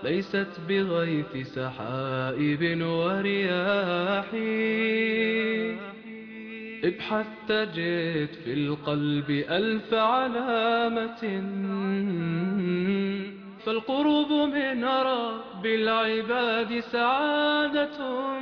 ليست بغيث سحائب ورياح. ابحث تجد في القلب ألف علامة، فالقرب من رب العباد سعادة،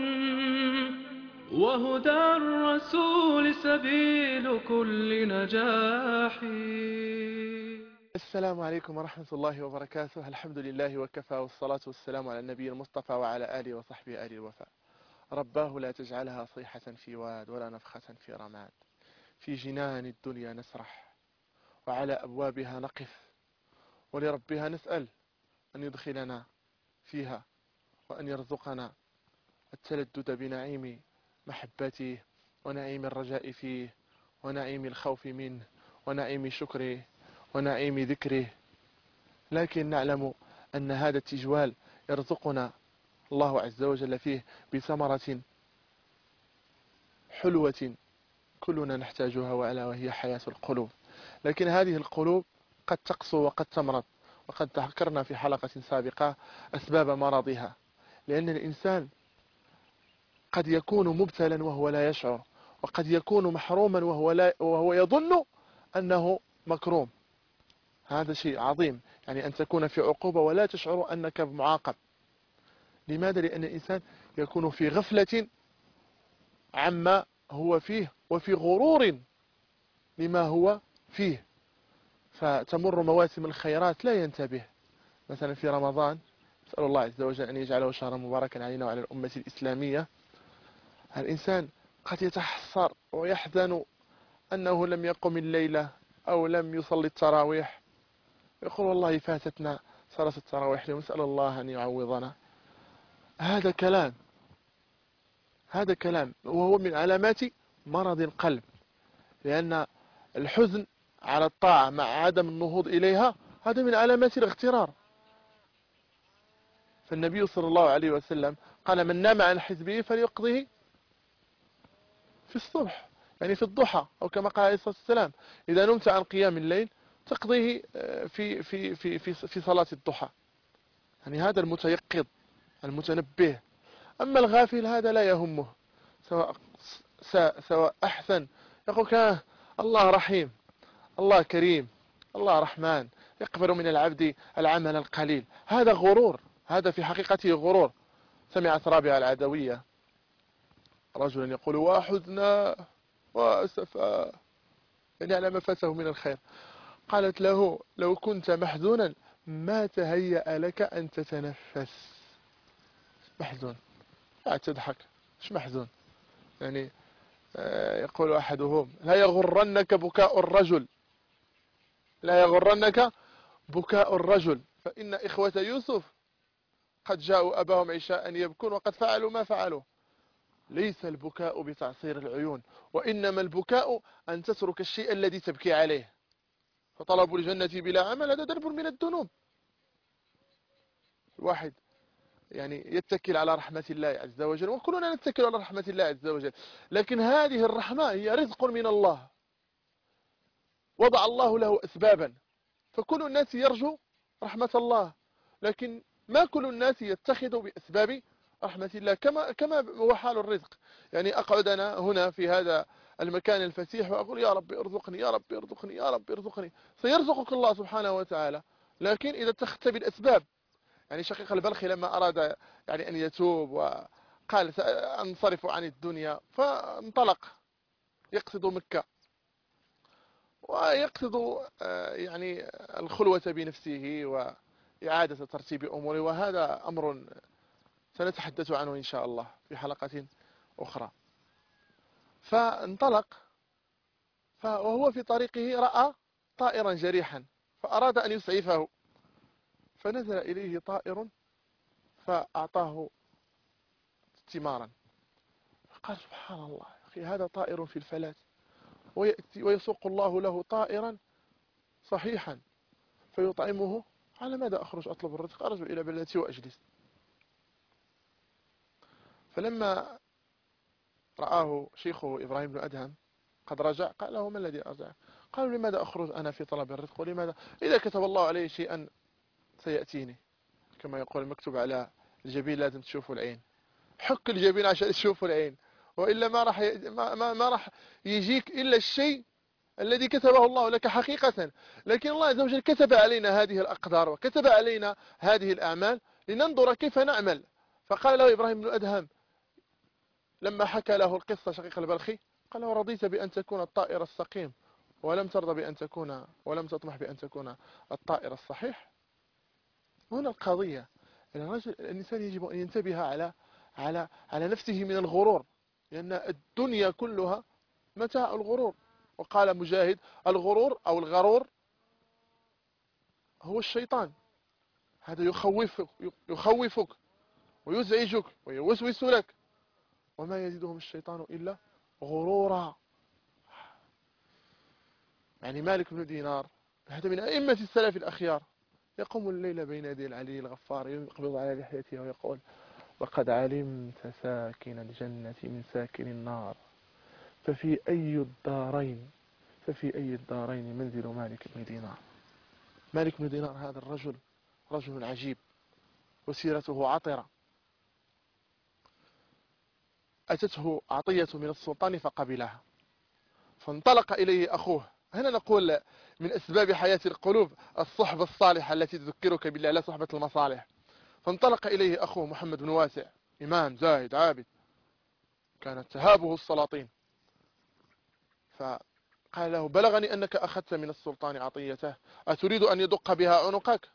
وهدى الرسول سبيل كل نجاح. السلام عليكم ورحمة الله وبركاته. الحمد لله وكفى، والصلاة والسلام على النبي المصطفى وعلى آله وصحبه آل الوفاء. رباه لا تجعلها صيحة في واد ولا نفخة في رماد. في جنان الدنيا نسرح، وعلى أبوابها نقف، ولربها نسأل أن يدخلنا فيها، وأن يرزقنا التلذذ بنعيم محبته، ونعيم الرجاء فيه، ونعيم الخوف منه، ونعيم شكره، ونعيم ذكره. لكن نعلم أن هذا التجوال يرزقنا الله عز وجل فيه بثمرة حلوة كلنا نحتاجها، وهي حياة القلوب. لكن هذه القلوب قد تقسو وقد تمرض، وقد ذكرنا في حلقة سابقة أسباب مرضها. لأن الإنسان قد يكون مبتلا وهو لا يشعر، وقد يكون محروما وهو يظن أنه مكروم. هذا شيء عظيم، يعني أن تكون في عقوبة ولا تشعر أنك معاقب. لماذا؟ لأن الإنسان يكون في غفلة عما هو فيه، وفي غرور لما هو فيه، فتمر مواسم الخيرات لا ينتبه. مثلا في رمضان، نسأل الله عز وجل أن يجعله شهرا مباركا علينا وعلى الأمة الإسلامية. الإنسان قد يتحسر ويحزن أنه لم يقم الليلة أو لم يصلي التراويح، يقول والله فاتتنا صلاة التراويح اليوم، نسأل الله أن يعوضنا. هذا كلام، هذا كلام، وهو من علامات مرض القلب. لأن الحزن على الطاعة مع عدم النهوض إليها هذا من علامات الاغترار. فالنبي صلى الله عليه وسلم قال: من نام عن حزبه فليقضه في الصبح، يعني في الضحى، أو كما قال عليه الصلاة والسلام: إذا نمت عن قيام الليل تقضيه في صلاة الضحى. يعني هذا المتيقظ المتنبه. أما الغافل هذا لا يهمه، سواء سواء أحسن، يقول الله رحيم، الله كريم، الله رحمن، يقبل من العبد العمل القليل. هذا غرور، هذا في حقيقته غرور. سمعت رابعة العدوية رجلا يقول: وحزنا وأسفا، يعني على ما فاته من الخير. قالت له: لو كنت محزونا ما تهيأ لك أن تتنفس. محزون قاعد تضحك، مش محزون. يعني يقول أحدهم: لا يغرنك بكاء الرجل، لا يغرنك بكاء الرجل، فإن إخوة يوسف قد جاءوا أباهم عشاء يبكون وقد فعلوا ما فعلوا. ليس البكاء بتعصير العيون، وإنما البكاء أن تترك الشيء الذي تبكي عليه. فطلب الجنة بلا عمل هذا درب من الذنوب. الواحد يعني يتكل على رحمة الله عز وجل، وكلنا نتكل على رحمة الله عز وجل، لكن هذه الرحمة هي رزق من الله، وضع الله له أسبابا. فكل الناس يرجو رحمة الله، لكن ما كل الناس يتخذ بأسباب رحمة الله. كما هو حال الرزق. يعني أقعد أنا هنا في هذا المكان الفسيح وأقول: يا رب ارزقني، يا رب ارزقني، يا رب ارزقني. سيرزقك الله سبحانه وتعالى، لكن إذا اتخذت بالأسباب. يعني شقيق البلخي لما أراد يعني أن يتوب وقال: سأنصرف عن الدنيا، فانطلق يقصد مكة، ويقصد يعني الخلوة بنفسه وإعادة ترتيب أموره، وهذا أمر سنتحدث عنه إن شاء الله في حلقة أخرى. فانطلق، وهو في طريقه رأى طائرا جريحا، فأراد أن يسعفه، فنزل إليه طائر فأعطاه ثمارا. فقال: سبحان الله، أخي هذا طائر في الفلات، ويأتي ويسوق الله له طائرا صحيحا فيطعمه. على ماذا أخرج أطلب الرزق؟ أرجع إلى بلدتي وأجلس. فلما رآه شيخه إبراهيم بن أدهم قد رجع، قال له: ما الذي أرجع؟ قالوا: لماذا أخرج أنا في طلب الرزق؟ ولماذا إذا كتب الله عليه شيئا سيأتيني؟ كما يقول المكتوب على الجبين لازم تشوفوا العين. حك الجبين عشان تشوفوا العين، وإلا ما راح يجيك إلا الشيء الذي كتبه الله لك حقيقة. لكن الله عز وجل كتب علينا هذه الأقدار وكتب علينا هذه الأعمال لننظر كيف نعمل. فقال له إبراهيم بن أدهم لما حكى له القصة شقيق البلخي، قال له: رضيت بأن تكون الطائر السقيم ولم تطمح بأن تكون الطائر الصحيح. هنا القضية، الإنسان يجب أن ينتبه على نفسه من الغرور، لأن الدنيا كلها متاع الغرور. وقال مجاهد: الغرور أو الغرور هو الشيطان، هذا يخوفك ويزعجك ويوسوس لك، وما يزيدهم الشيطان إلا غرورا. يعني مالك بن دينار هذا من أئمة السلف الأخيار، يقوم الليل بين يدي العلي الغفار، يقبض على لحيته ويقول: وقد علمت ساكن الجنة من ساكن النار، ففي أي الدارين منزل مالك بن دينار. مالك بن دينار هذا الرجل رجل عجيب وسيرته عطرة. أتته عطية من السلطان فقبلها، فانطلق إليه أخوه. هنا نقول من أسباب حياة القلوب الصحبة الصالحة التي تذكرك بالله، لا صحبة المصالح. فانطلق إليه أخوه محمد بن واسع، إمام زاهد عابد كانت تهابه السلاطين، فقال له: بلغني أنك أخذت من السلطان عطيته، أتريد أن يدق بها عنقك؟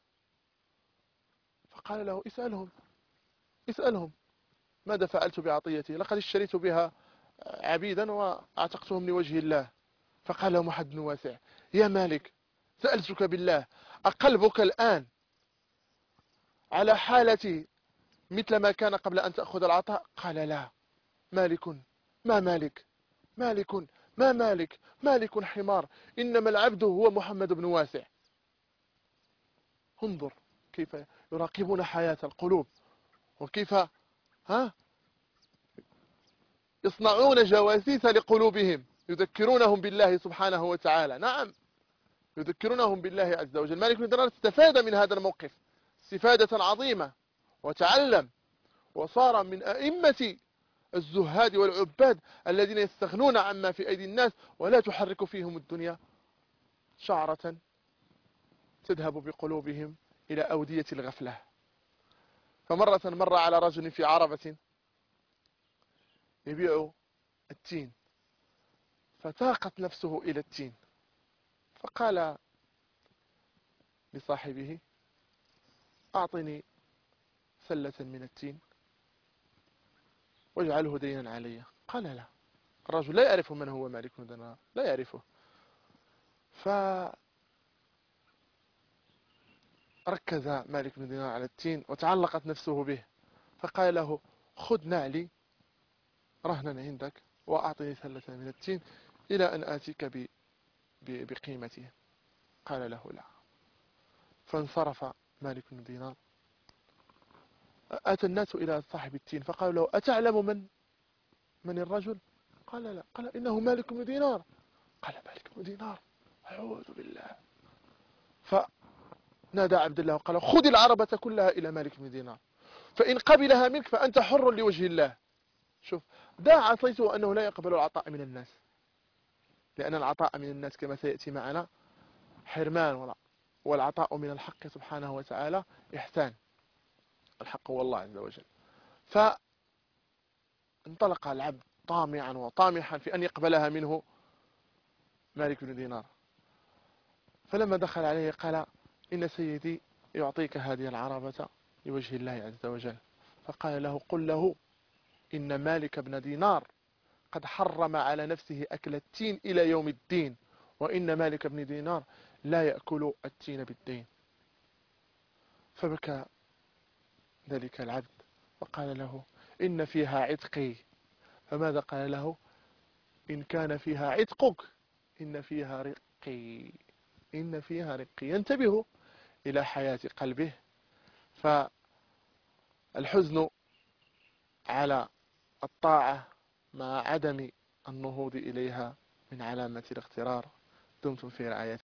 فقال له: اسألهم ماذا فعلت بعطيتي؟ لقد اشتريت بها عبيدا وأعتقتهم لوجه الله. فقال له محمد بن واسع: يا مالك، سألتك بالله، أقلبك الآن على حالتي مثل ما كان قبل أن تأخذ العطاء؟ قال: لا. مالك ما مالك، مالك ما مالك، مالك حمار، إنما العبد هو محمد بن واسع. انظر كيف يراقبون حياة القلوب، وكيف يصنعون جواسيس لقلوبهم، يذكرونهم بالله سبحانه وتعالى. نعم، يذكرونهم بالله عز وجل. مالك بن دينار استفاد من هذا الموقف استفادة عظيمة وتعلم، وصار من أئمة الزهاد والعباد الذين يستغنون عما في أيدي الناس ولا تحرك فيهم الدنيا شعرة تذهب بقلوبهم إلى أودية الغفلة. فمرة مر على رجل في عربة يبيع التين، فتاقت نفسه إلى التين، فقال لصاحبه: أعطني سلة من التين واجعله دينا علي. قال: لا. الرجل لا يعرف من هو مالك بن دينار، لا يعرفه. فركز مالك بن دينار على التين وتعلقت نفسه به، فقال له: خذ نعلي رهنا عندك وأعطني سلة من التين إلى أن آتيك بقيمته. قال له: لا. فانصرف مالك بن دينار. أتى الناس إلى صاحب التين فقالوا له: أتعلم من الرجل؟ قال: لا. قال: إنه مالك بن دينار. قال: مالك بن دينار، أعوذ بالله. فنادى عبد الله وقال: خذ العربة كلها إلى مالك بن دينار، فإن قبلها منك فأنت حر لوجه الله. شوف، دع عصيته أنه لا يقبل العطاء من الناس، لأن العطاء من الناس كما سيأتي معنا حرمان، والعطاء من الحق سبحانه وتعالى إحسان. الحق هو الله عز وجل. فانطلق العبد طامعا وطامحا في أن يقبلها منه مالك بن دينار. فلما دخل عليه قال: إن سيدي يعطيك هذه العربة لوجه الله عز وجل. فقال له: قل له إن مالك بن دينار قد حرم على نفسه أكل التين إلى يوم الدين، وإن مالك بن دينار لا يأكل التين بالدين. فبكى ذلك العبد وقال له: إن فيها عتقي. فماذا قال له؟ إن كان فيها عتقك إن فيها رقي، إن فيها رقي. ينتبه إلى حياة قلبه. فالحزن على الطاعة مع عدم النهوض إليها من علامة الاغترار. دمتم في رعاية